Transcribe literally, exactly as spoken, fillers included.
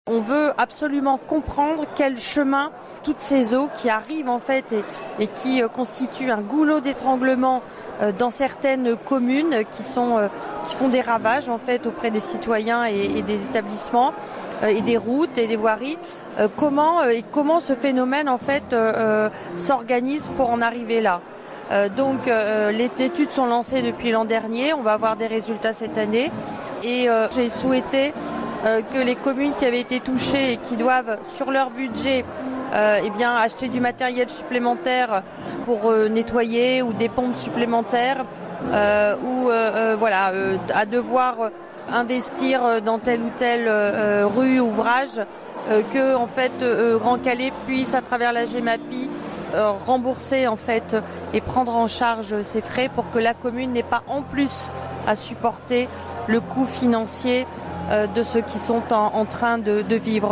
On veut absolument comprendre quel chemin toutes ces eaux qui arrivent en fait et, et qui euh, constituent un goulot d'étranglement euh, dans certaines communes qui sont euh, qui font des ravages en fait auprès des citoyens et, et des établissements euh, et des routes et des voiries. Euh, comment euh, et comment ce phénomène en fait euh, euh, s'organise pour en arriver là. Euh, donc euh, les études sont lancées depuis l'an dernier. On va avoir des résultats cette année et euh, j'ai souhaité Euh, que les communes qui avaient été touchées et qui doivent, sur leur budget, euh, eh bien, acheter du matériel supplémentaire pour euh, nettoyer ou des pompes supplémentaires euh, ou euh, euh, voilà, euh, à devoir investir dans telle ou telle euh, rue, ouvrage, euh, que en fait euh, Grand Calais puisse, à travers la Gemapi, euh, rembourser en fait et prendre en charge ces frais pour que la commune n'ait pas en plus à supporter le coût financier de ceux qui sont en, en train de, de vivre.